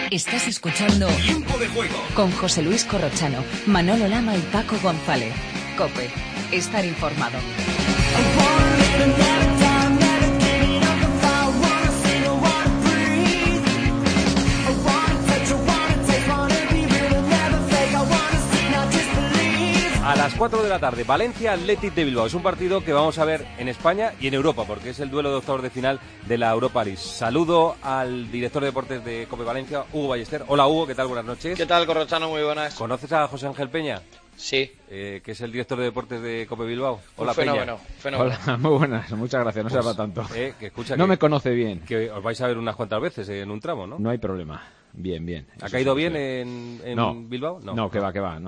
Estás escuchando Tiempo de Juego con José Luis Corrochano, Manolo Lama y Paco González. COPE. Estar informado. A las 4 de la tarde, Valencia Athletic de Bilbao. Es un partido que vamos a ver en España y en Europa, porque es el duelo de octavos de final de la Europa League. Saludo al director de deportes de COPE Valencia, Hugo Ballester. Hola Hugo, ¿qué tal? Buenas noches. ¿Qué tal, Corrochano? Muy buenas. ¿Conoces a José Ángel Peña? Sí. Que es el director de deportes de COPE Bilbao. Hola, fenómeno. Hola, muy buenas, muchas gracias, no se habla tanto. Que escucha no que, me conoce bien. Que os vais a ver unas cuantas veces en un tramo, ¿no? No hay problema. Bien. ¿Ha caído bien en Bilbao? No, que va.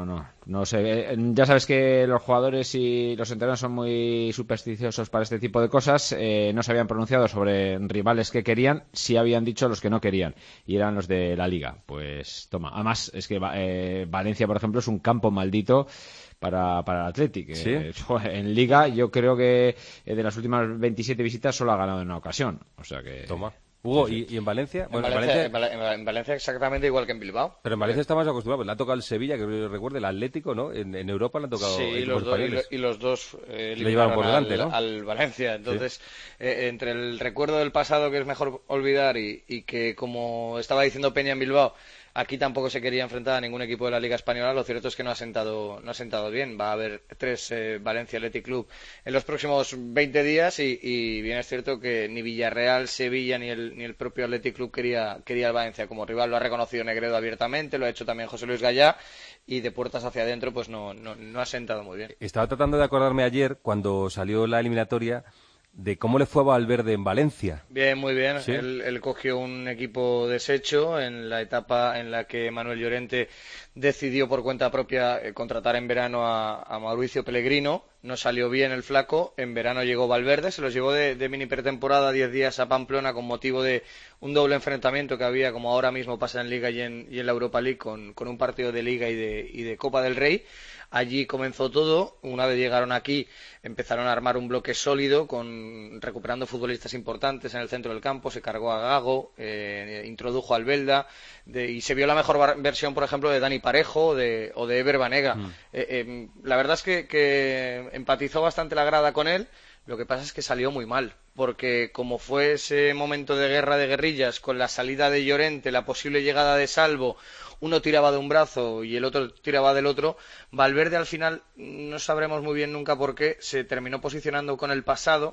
No sé, ya sabes que los jugadores y los entrenadores son muy supersticiosos para este tipo de cosas. No se habían pronunciado sobre rivales que querían, sí habían dicho los que no querían, y eran los de la Liga. Pues toma, además es que Valencia, por ejemplo, es un campo maldito para el Athletic. ¿Sí? En Liga yo creo que de las últimas 27 visitas solo ha ganado en una ocasión. O sea que... Toma. Hugo, ¿y en Valencia? Bueno, en Valencia exactamente igual que en Bilbao. Pero en Valencia está más acostumbrado. Pues le ha tocado el Sevilla, que recuerde, el Atlético, ¿no? En Europa le ha tocado. Sí, los dos le llevaron por delante, ¿no? Al Valencia. Entonces, sí. Entre el recuerdo del pasado, que es mejor olvidar, y que, como estaba diciendo Peña en Bilbao, aquí tampoco se quería enfrentar a ningún equipo de la Liga Española. Lo cierto es que no ha sentado bien. Va a haber 3 Valencia Athletic Club en los próximos 20 días y bien es cierto que ni Villarreal, Sevilla ni el propio Athletic Club quería al Valencia como rival. Lo ha reconocido Negredo abiertamente, lo ha hecho también José Luis Gallá, y de puertas hacia adentro pues no ha sentado muy bien. Estaba tratando de acordarme ayer, cuando salió la eliminatoria, de cómo le fue a Valverde en Valencia. Bien, muy bien. ¿Sí? Él cogió un equipo deshecho en la etapa en la que Manuel Llorente decidió por cuenta propia contratar en verano a Mauricio Pellegrino. No salió bien el flaco. En verano llegó Valverde, se los llevó de mini pretemporada 10 días a Pamplona con motivo de un doble enfrentamiento que había, como ahora mismo pasa en Liga y en la Europa League, con un partido de Liga y de Copa del Rey. Allí comenzó todo. Una vez llegaron aquí, empezaron a armar un bloque sólido, recuperando futbolistas importantes en el centro del campo. Se cargó a Gago, introdujo a Albelda, y se vio la mejor versión, por ejemplo, de Dani Parejo o de Ever Banega. La verdad es que empatizó bastante la grada con él. Lo que pasa es que salió muy mal, porque como fue ese momento de guerra de guerrillas, con la salida de Llorente, la posible llegada de Salvo, uno tiraba de un brazo y el otro tiraba del otro, Valverde al final, no sabremos muy bien nunca por qué, se terminó posicionando con el pasado,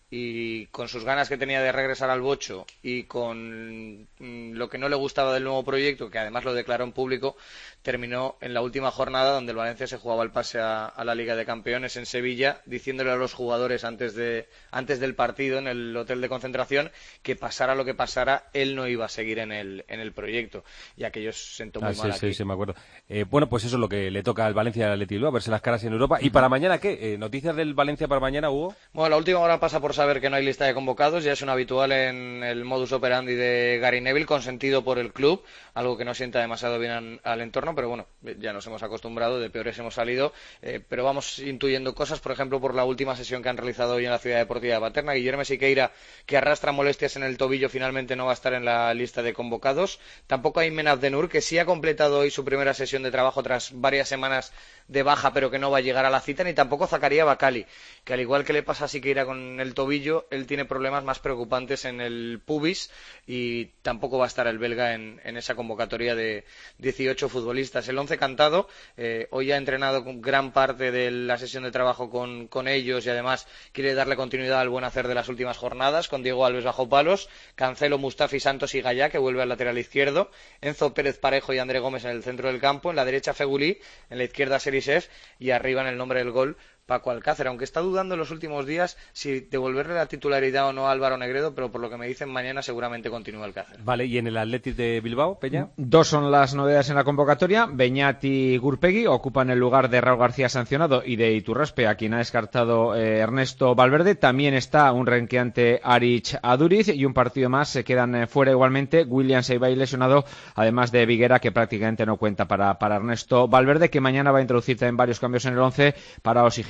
y con sus ganas que tenía de regresar al bocho y con lo que no le gustaba del nuevo proyecto, que además lo declaró en público, terminó en la última jornada, donde el Valencia se jugaba el pase a la Liga de Campeones en Sevilla, diciéndole a los jugadores antes del partido en el hotel de concentración que pasara lo que pasara, él no iba a seguir en el proyecto, y aquello sentó muy mal aquí. Sí, me acuerdo. Bueno, pues eso es lo que le toca al Valencia y al Athletic Bilbao, a verse las caras en Europa. ¿Y para mañana qué? ¿Noticias del Valencia para mañana, Hugo? Bueno, la última hora pasa por saber que no hay lista de convocados. Ya es un habitual en el modus operandi de Gary Neville, consentido por el club, algo que no sienta demasiado bien al entorno, pero bueno, ya nos hemos acostumbrado, de peores hemos salido, pero vamos intuyendo cosas. Por ejemplo, por la última sesión que han realizado hoy en la Ciudad Deportiva de Paterna, Guillermo Siqueira, que arrastra molestias en el tobillo, finalmente no va a estar en la lista de convocados. Tampoco hay Menad Denur, que sí ha completado hoy su primera sesión de trabajo tras varias semanas de baja, pero que no va a llegar a la cita, ni tampoco Zakaria Bacali, que al igual que le pasa a Siqueira con el tobillo, él tiene problemas más preocupantes en el pubis, y tampoco va a estar el belga en esa convocatoria de 18 futbolistas. El 11 cantado, hoy ha entrenado gran parte de la sesión de trabajo con ellos, y además quiere darle continuidad al buen hacer de las últimas jornadas, con Diego Alves bajo palos, Cancelo, Mustafi, Santos y Gallá, que vuelve al lateral izquierdo, Enzo Pérez Parejo y André Gómez en el centro del campo, en la derecha Fegulí, en la izquierda Serisev, y arriba en el nombre del gol Paco Alcácer, aunque está dudando en los últimos días si devolverle la titularidad o no a Álvaro Negredo, pero por lo que me dicen, mañana seguramente continúa Alcácer. Vale, ¿y en el Athletic de Bilbao, Peña? 2 son las novedades en la convocatoria. Beñat y Gurpegui ocupan el lugar de Raúl García sancionado y de Iturraspe, a quien ha descartado Ernesto Valverde. También está un renqueante Arich Aduriz, y un partido más se quedan fuera igualmente William Seibay lesionado, además de Viguera, que prácticamente no cuenta para Ernesto Valverde, que mañana va a introducir también varios cambios en el 11 para oxigenar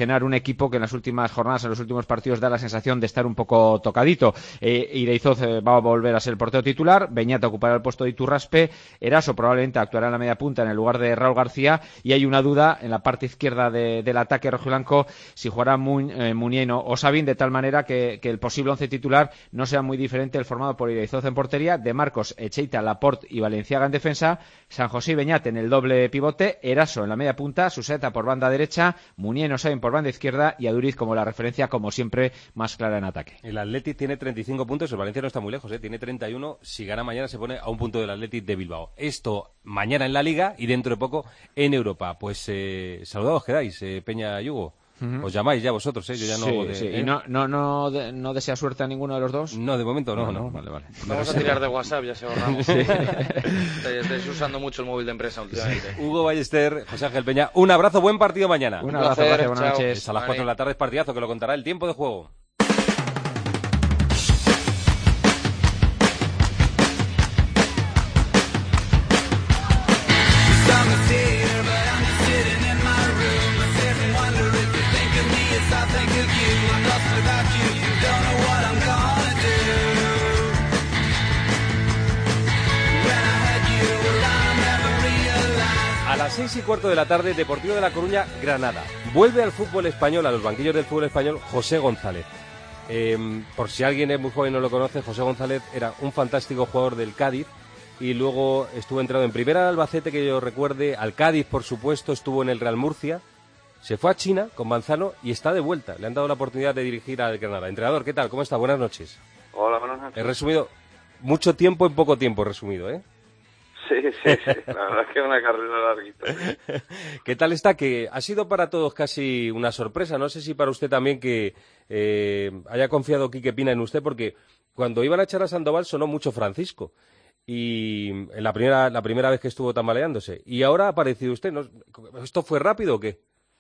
oxigenar un equipo que en las últimas jornadas, en los últimos partidos, da la sensación de estar un poco tocadito. Ireizoz va a volver a ser el portero titular, Beñat ocupará el puesto de Iturraspe, Eraso probablemente actuará en la media punta en el lugar de Raúl García, y hay una duda en la parte izquierda del ataque rojiblanco si jugará Muniain o Sabin, de tal manera que el posible once titular no sea muy diferente el formado por Ireizoz en portería, De Marcos, Echeita, Laporte y Valenciaga en defensa, San José y Beñat en el doble pivote, Eraso en la media punta, Suseta por banda derecha, Muniain o Sabin por banda izquierda y Aduriz como la referencia, como siempre, más clara en ataque. El Athletic tiene 35 puntos, el Valencia no está muy lejos, tiene 31. Si gana mañana se pone a un punto del Athletic de Bilbao. Esto mañana en la Liga y dentro de poco en Europa. Pues saludados quedáis, Peña y Hugo. Os llamáis ya vosotros, yo ya no hago de... Sí. ¿Y no desea suerte a ninguno de los dos? No, de momento no. Vale. Vamos a tirar de WhatsApp, ya se ahorramos. Estáis usando mucho el móvil de empresa últimamente. Hugo Ballester, José Ángel Peña, un abrazo, buen partido mañana. Un abrazo, gracias, buenas noches. A las 4 de la tarde es partidazo, que lo contará el tiempo de juego. A las 6:15 de la tarde, Deportivo de La Coruña, Granada. Vuelve al fútbol español, a los banquillos del fútbol español, José González. Por si alguien es muy joven y no lo conoce, José González era un fantástico jugador del Cádiz y luego estuvo entrado en primera al Albacete, que yo recuerde, al Cádiz, por supuesto, estuvo en el Real Murcia, se fue a China con Manzano y está de vuelta. Le han dado la oportunidad de dirigir al Granada. Entrenador, ¿qué tal? ¿Cómo está? Buenas noches. Hola, buenas noches. He resumido mucho tiempo en poco tiempo, resumido, ¿eh? Sí, la verdad es que es una carrera larguita. ¿Qué tal está? Que ha sido para todos casi una sorpresa. No sé si para usted también que haya confiado Quique Pina en usted, porque cuando iban a echar a Sandoval sonó mucho Francisco. Y en la primera vez que estuvo tambaleándose. Y ahora ha aparecido usted. ¿No? ¿Esto fue rápido o qué?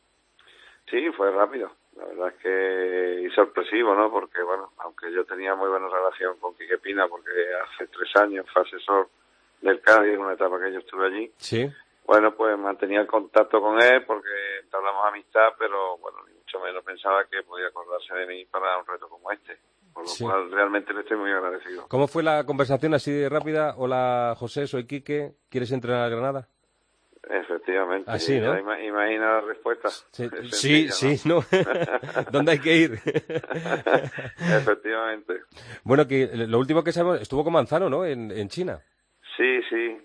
Sí, fue rápido. La verdad es que y sorpresivo, ¿no? Porque, bueno, aunque yo tenía muy buena relación con Quique Pina, porque hace 3 años fue asesor del Cádiz en una etapa que yo estuve allí. Sí. Bueno, pues mantenía el contacto con él porque entablamos amistad, pero bueno, ni mucho menos pensaba que podía acordarse de mí para un reto como este. Por lo cual realmente le estoy muy agradecido. ¿Cómo fue la conversación así de rápida? Hola, José, soy Quique. ¿Quieres entrenar a Granada? Efectivamente. Así, ¿no? Imagina la respuesta. Sí, ¿no? ¿Dónde hay que ir? Efectivamente. Bueno, que lo último que sabemos, estuvo con Manzano, ¿no? En China. Sí.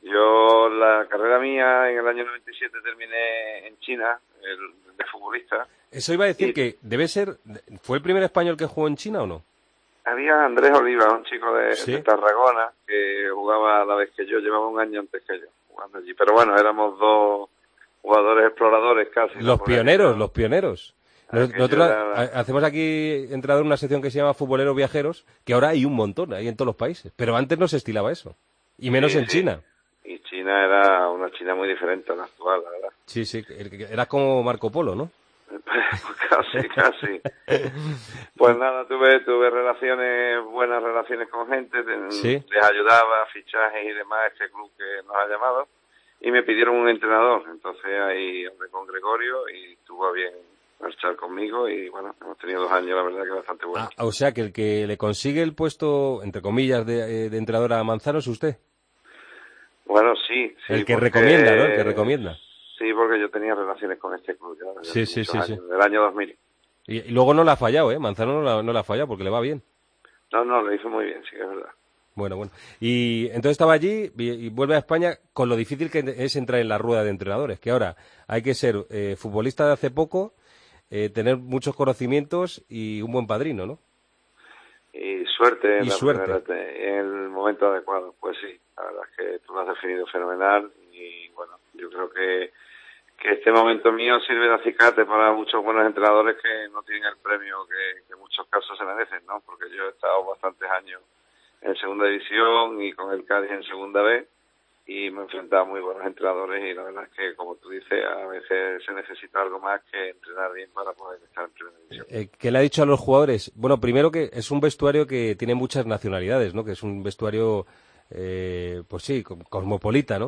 Yo la carrera mía en el año 97 terminé en China, de futbolista. Eso iba a decir que debe ser... ¿Fue el primer español que jugó en China o no? Había Andrés Oliva, un chico de Tarragona, que jugaba a la vez que yo, llevaba un año antes que yo jugando allí. Pero bueno, éramos 2 jugadores exploradores casi. Los pioneros. Nosotros hacemos aquí, entrenador, una sección que se llama Futboleros Viajeros, que ahora hay un montón, hay en todos los países. Pero antes no se estilaba eso. Y menos en China. Y China era una China muy diferente a la actual, la verdad. Sí, era como Marco Polo, ¿no? Casi. Pues nada, tuve buenas relaciones con gente, les ayudaba, fichajes y demás, este club que nos ha llamado, y me pidieron un entrenador. Entonces ahí hablé con Gregorio y estuvo bien marchar conmigo y bueno, hemos tenido 2 años, la verdad que bastante buenos. O sea que el que le consigue el puesto, entre comillas, de entrenador a Manzano es usted. Bueno, sí. El que recomienda, ¿no? El que recomienda. Sí, porque yo tenía relaciones con este club ya desde muchos años, del año 2000. Y luego no la ha fallado, ¿eh? Manzano no la ha fallado porque le va bien. No, lo hizo muy bien, sí que es verdad. Bueno. Y entonces estaba allí y vuelve a España con lo difícil que es entrar en la rueda de entrenadores, que ahora hay que ser futbolista de hace poco, tener muchos conocimientos y un buen padrino, ¿no? Y suerte en el momento adecuado. Pues sí, la verdad es que tú lo has definido fenomenal y bueno, yo creo que este momento mío sirve de acicate para muchos buenos entrenadores que no tienen el premio que en muchos casos se merecen, ¿no? Porque yo he estado bastantes años en segunda división y con el Cádiz en segunda B y me he enfrentado a muy buenos entrenadores y la verdad es que, como tú dices, a veces se necesita algo más que entrenar bien para poder estar en primera división. ¿Qué le ha dicho a los jugadores? Bueno, primero que es un vestuario que tiene muchas nacionalidades, ¿no? Que es un vestuario, pues sí, cosmopolita, ¿no?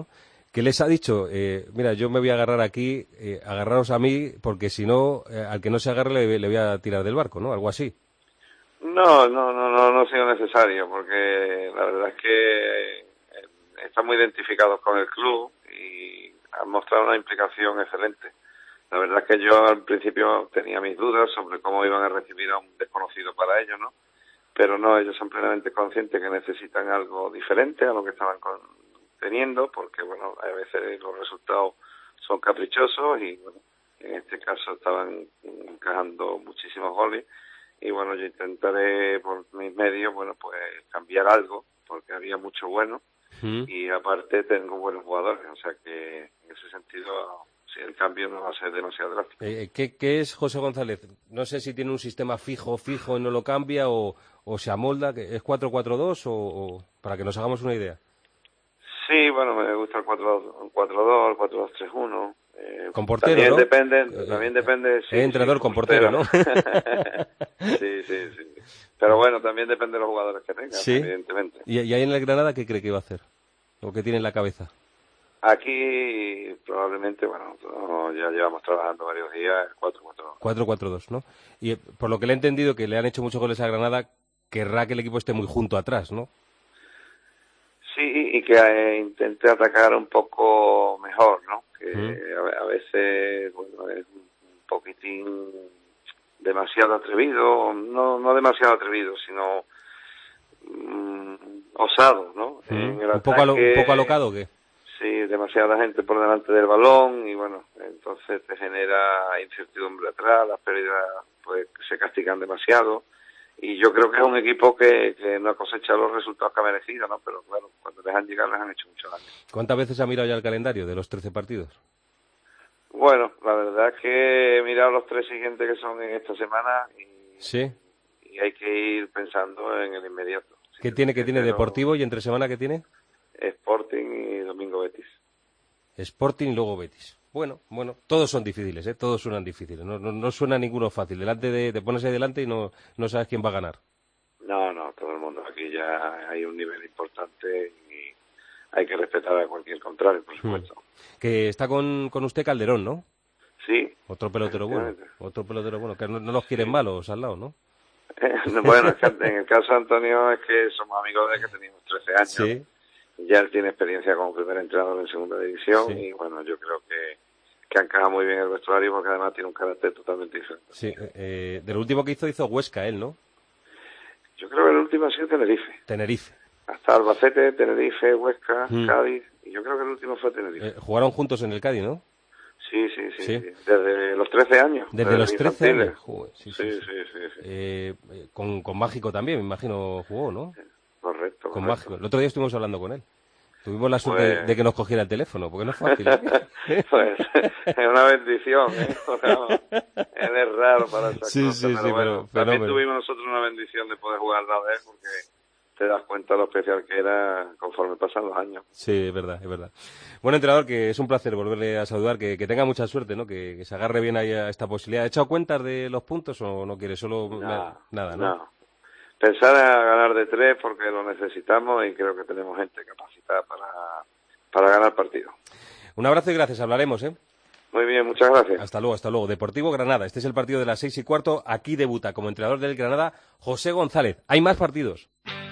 que les ha dicho, mira, yo me voy a agarrar aquí, agarraros a mí, porque si no, al que no se agarre le voy a tirar del barco, ¿no? Algo así. No ha sido necesario, porque la verdad es que están muy identificados con el club y han mostrado una implicación excelente. La verdad es que yo al principio tenía mis dudas sobre cómo iban a recibir a un desconocido para ellos, ¿no? Pero no, ellos son plenamente conscientes que necesitan algo diferente a lo que estaban teniendo, porque, bueno, a veces los resultados son caprichosos y, bueno, en este caso estaban encajando muchísimos goles y, bueno, yo intentaré por mis medios, bueno, pues cambiar algo, porque había mucho bueno y aparte tengo buenos jugadores, o sea que en ese sentido... Sí, el cambio no va a ser demasiado drástico. ¿Qué es José González? No sé si tiene un sistema fijo y no lo cambia o se amolda. ¿Es 4-4-2 o para que nos hagamos una idea? Sí, bueno, me gusta el 4-2, el 4-2-3-1. Con portero, también ¿no? También depende... Sí, entrenador con portero, ¿no? sí. Pero bueno, también depende de los jugadores que tengan, ¿sí? Evidentemente. ¿Y ahí en el Granada qué cree que va a hacer? ¿O qué tiene en la cabeza? Aquí probablemente, bueno, ya llevamos trabajando varios días, 4-4-2. 4-4-2, ¿no? Y por lo que le he entendido, que le han hecho muchos goles a Granada, querrá que el equipo esté muy junto atrás, ¿no? Sí, y que intente atacar un poco mejor, ¿no? Que a veces, bueno, es un poquitín demasiado atrevido, no demasiado atrevido, sino osado, ¿no? En el ¿Un poco alocado o qué? Sí, demasiada gente por delante del balón y, bueno, entonces te genera incertidumbre atrás, las pérdidas pues se castigan demasiado y yo creo que es un equipo que no ha cosechado los resultados que ha merecido, ¿no? Pero claro, cuando les han llegado les han hecho mucho daño. ¿Cuántas veces ha mirado ya el calendario de los 13 partidos? Bueno, la verdad es que he mirado los 3 siguientes que son en esta semana ¿sí? Y hay que ir pensando en el inmediato. ¿Qué tiene Deportivo y entre semana qué tiene? Sporting y domingo Betis. Sporting y luego Betis. Bueno, todos son difíciles, todos suenan difíciles. No suena ninguno fácil. Te pones ahí delante y no sabes quién va a ganar. No, todo el mundo aquí ya hay un nivel importante y hay que respetar a cualquier contrario, por supuesto. Que está con usted Calderón, ¿no? Sí. Otro pelotero bueno, que no los quieren malos al lado, ¿no? Bueno, es que en el caso de Antonio es que somos amigos desde que teníamos 13 años. Sí. Ya él tiene experiencia como primer entrenador en segunda división y, bueno, yo creo que encaja muy bien el vestuario porque además tiene un carácter totalmente diferente. Sí, de lo último que hizo Huesca él, ¿no? Yo creo que el último ha sido Tenerife. Hasta Albacete, Tenerife, Huesca, Cádiz, y yo creo que el último fue Tenerife. Jugaron juntos en el Cádiz, ¿no? Sí. Desde los 13 años. Desde los 13 años. Joder, sí. Con Mágico también, me imagino, jugó, ¿no? Correcto. Con Mágico. El otro día estuvimos hablando con él. Tuvimos la suerte de que nos cogiera el teléfono, porque no es fácil. Pues es una bendición, Él es raro para esas cosas, pero bueno, también tuvimos nosotros una bendición de poder jugar al lado de él, porque te das cuenta de lo especial que era conforme pasan los años. Sí, es verdad. Bueno, entrenador, que es un placer volverle a saludar, que tenga mucha suerte, ¿no? Que se agarre bien ahí a esta posibilidad. ¿Ha echado cuentas de los puntos o no quiere? Solo nada, ¿no? No. Pensar en ganar de 3 porque lo necesitamos y creo que tenemos gente capacitada para ganar partido. Un abrazo y gracias, hablaremos, ¿eh? Muy bien, muchas gracias. Hasta luego. Deportivo Granada, este es el partido de las 6:15, aquí debuta como entrenador del Granada José González. Hay más partidos.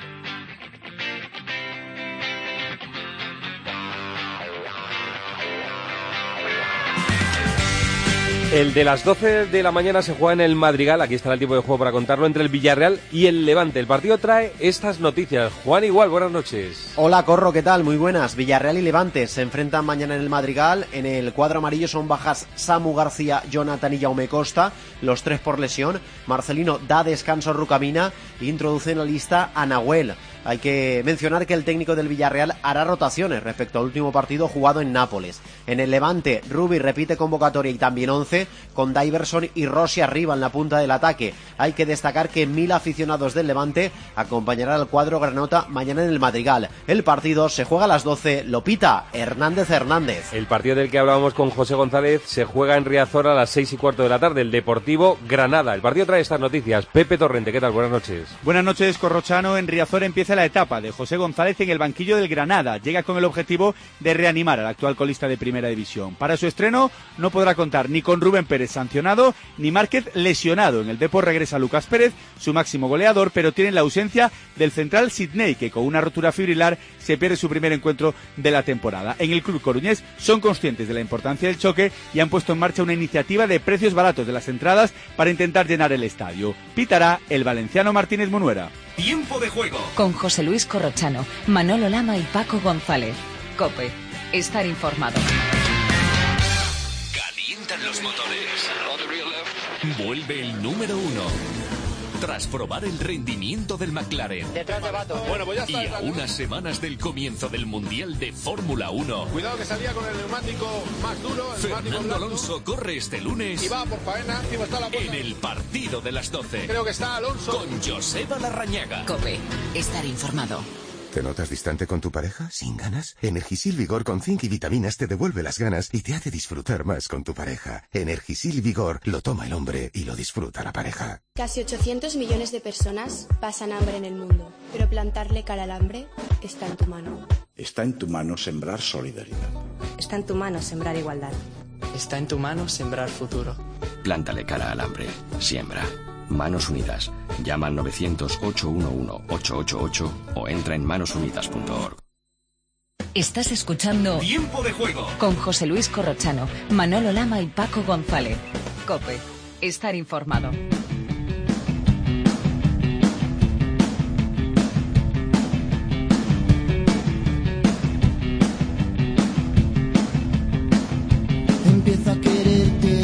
El de las 12 de la mañana se juega en el Madrigal, aquí estará el tiempo de juego para contarlo, entre el Villarreal y el Levante. El partido trae estas noticias. Juan Igual, buenas noches. Hola Corro, ¿qué tal? Muy buenas. Villarreal y Levante se enfrentan mañana en el Madrigal. En el cuadro amarillo son bajas Samu García, Jonathan y Jaume Costa, los 3 por lesión. Marcelino da descanso a Rucamina e introduce en la lista a Nahuel. Hay que mencionar que el técnico del Villarreal hará rotaciones respecto al último partido jugado en Nápoles. En el Levante, Rubi repite convocatoria y también 11. 12 con Diverson y Rossi arriba en la punta del ataque. Hay que destacar que 1000 aficionados del Levante acompañarán al cuadro granota mañana en el Madrigal. El partido se juega a las 12, lo pita Hernández. El partido del que hablábamos con José González se juega en Riazor a las 6:15 de la tarde, el Deportivo Granada. El partido trae estas noticias. Pepe Torrente, ¿qué tal? Buenas noches. Buenas noches, Corrochano. En Riazor empieza la etapa de José González en el banquillo del Granada. Llega con el objetivo de reanimar al actual colista de Primera División. Para su estreno no podrá contar ni con Rubén Pérez sancionado, ni Márquez lesionado. En el Depor regresa Lucas Pérez, su máximo goleador, pero tiene la ausencia del central Sidney, que con una rotura fibrilar se pierde su primer encuentro de la temporada. En el club coruñés son conscientes de la importancia del choque y han puesto en marcha una iniciativa de precios baratos de las entradas para intentar llenar el estadio. Pitará el valenciano Martínez Munuera. Tiempo de juego. Con José Luis Corrochano, Manolo Lama y Paco González. COPE. Estar informado. Calientan los motores. Vuelve el número 1. Tras probar el rendimiento del McLaren. Detrás de Bato. Bueno, pues ya está. Y a unas semanas del comienzo del Mundial de Fórmula 1. Cuidado que salía con el neumático más duro. Fernando Alonso corre este lunes. Y va por faena. Está la en el partido de las 12. Creo que está Alonso. Con Joseba Larrañaga. COPE. Estar informado. ¿Te notas distante con tu pareja? ¿Sin ganas? Energisil Vigor con zinc y vitaminas te devuelve las ganas y te hace disfrutar más con tu pareja. Energisil Vigor lo toma el hombre y lo disfruta la pareja. Casi 800 millones de personas pasan hambre en el mundo, pero plantarle cara al hambre está en tu mano. Está en tu mano sembrar solidaridad. Está en tu mano sembrar igualdad. Está en tu mano sembrar futuro. Plántale cara al hambre. Siembra. Manos Unidas. Llama al 900-811-888 o entra en manosunidas.org. Estás escuchando Tiempo de juego con José Luis Corrochano, Manolo Lama y Paco González. COPE. Estar informado. Empiezo a quererte.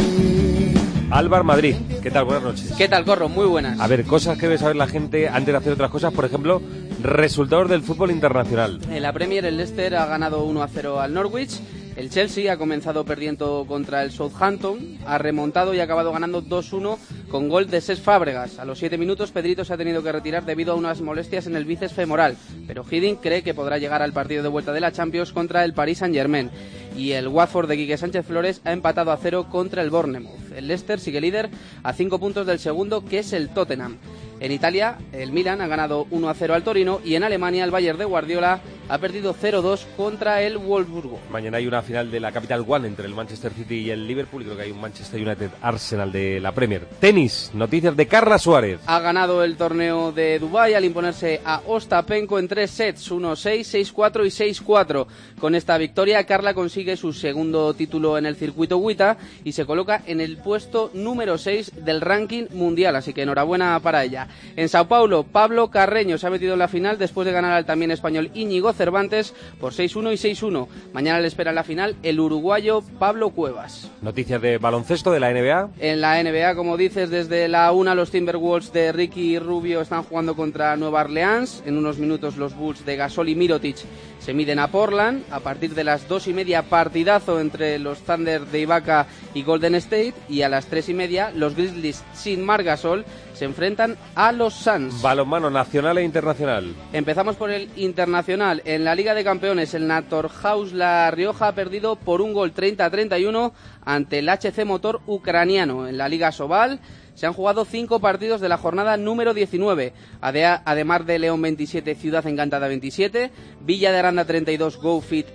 Álvaro Madrid, ¿qué tal? Buenas noches. ¿Qué tal, Corro? Muy buenas. A ver, cosas que debe saber la gente antes de hacer otras cosas, por ejemplo, resultados del fútbol internacional. En la Premier, el Leicester ha ganado 1-0 al Norwich. El Chelsea ha comenzado perdiendo contra el Southampton, ha remontado y ha acabado ganando 2-1 con gol de Cesc Fábregas. A los 7 minutos, Pedrito se ha tenido que retirar debido a unas molestias en el bíceps femoral, pero Hiddink cree que podrá llegar al partido de vuelta de la Champions contra el Paris Saint-Germain. Y el Watford de Quique Sánchez Flores ha empatado a 0 contra el Bournemouth. El Leicester sigue líder a 5 puntos del segundo, que es el Tottenham. En Italia, el Milan ha ganado 1-0 al Torino y en Alemania el Bayern de Guardiola ha perdido 0-2 contra el Wolfsburgo. Mañana hay una final de la Capital One entre el Manchester City y el Liverpool y creo que hay un Manchester United Arsenal de la Premier. Tenis, noticias de Carla Suárez. Ha ganado el torneo de Dubái al imponerse a Ostapenko en 3 sets, 1-6, 6-4 y 6-4. Con esta victoria, Carla consigue su segundo título en el circuito WTA y se coloca en el puesto número 6 del ranking mundial, así que enhorabuena para ella. En Sao Paulo, Pablo Carreño se ha metido en la final después de ganar al también español Íñigo Cervantes por 6-1 y 6-1. Mañana le espera en la final el uruguayo Pablo Cuevas. Noticias de baloncesto de la NBA. En la NBA, como dices, desde la 1 los Timberwolves de Ricky Rubio están jugando contra Nueva Orleans. En unos minutos los Bulls de Gasol y Mirotic se miden a Portland. A partir de las 2:30 partidazo entre los Thunder de Ibaka y Golden State. Y a las 3:30 los Grizzlies sin Marc Gasol se enfrentan a los Suns. Balonmano nacional e internacional. Empezamos por el internacional. En la Liga de Campeones, el Naturhaus La Rioja ha perdido por un gol 30-31 ante el HC Motor ucraniano. En la Liga Sobal se han jugado 5 partidos de la jornada número 19. Ademar de León 27, Ciudad Encantada 27, Villa de Aranda 32, Go Fit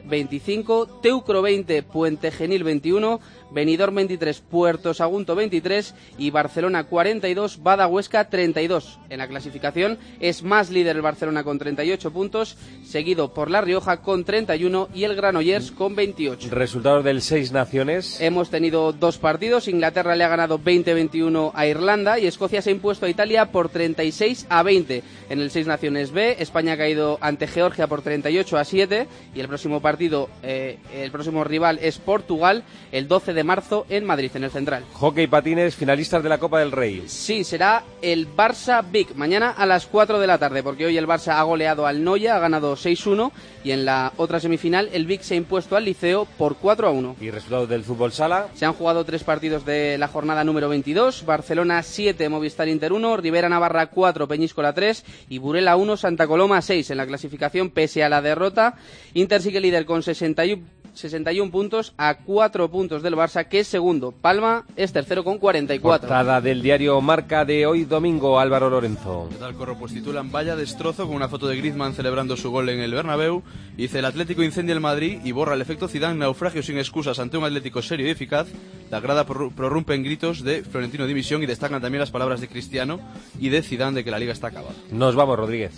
25, Teucro 20, Puente Genil 21, Benidorm 23, Puerto Sagunto 23 y Barcelona 42, Bada Huesca 32. En la clasificación es más líder el Barcelona con 38 puntos, seguido por La Rioja con 31 y el Granollers con 28. Resultados del 6 Naciones. Hemos tenido 2 partidos. Inglaterra le ha ganado 20-21 a Irlanda y Escocia se ha impuesto a Italia por 36-20. En el Seis Naciones B, España ha caído ante Georgia por 38-7 y el próximo partido, el próximo rival es Portugal el 12 de marzo en Madrid, en el Central. Hockey patines, finalistas de la Copa del Rey. Sí, será el Barça-Vic mañana a las 4 de la tarde, porque hoy el Barça ha goleado al Noia, ha ganado 6-1 y en la otra semifinal el Vic se ha impuesto al Liceo por 4-1. ¿Y resultados del fútbol sala? Se han jugado 3 partidos de la jornada número 22, Barcelona 7, Movistar Inter 1, Rivera Navarra 4, Peñíscola 3 y Burela 1, Santa Coloma 6. En la clasificación, pese a la derrota, Inter sigue líder con 61 puntos a 4 puntos del Barça, que es segundo. Palma es tercero con 44. Portada del diario Marca de hoy domingo, Álvaro Lorenzo. ¿Qué tal, Corro? Pues titulan Vaya destrozo con una foto de Griezmann celebrando su gol en el Bernabéu. Dice: el Atlético incendia el Madrid y borra el efecto Zidane, naufragio sin excusas ante un Atlético serio y eficaz. La grada prorrumpe en gritos de Florentino dimisión y destacan también las palabras de Cristiano y de Zidane de que la Liga está acabada. Nos vamos, Rodríguez.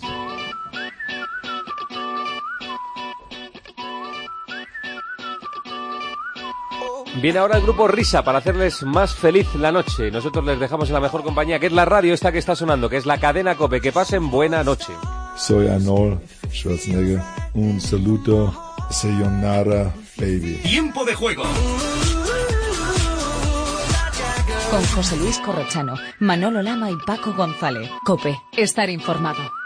Viene ahora el grupo Risa para hacerles más feliz la noche. Nosotros les dejamos en la mejor compañía, que es la radio esta que está sonando, que es la cadena COPE. Que pasen buena noche. Soy Arnold Schwarzenegger. Un saludo. Sayonara, baby. Tiempo de juego. Con José Luis Corrochano, Manolo Lama y Paco González. COPE. Estar informado.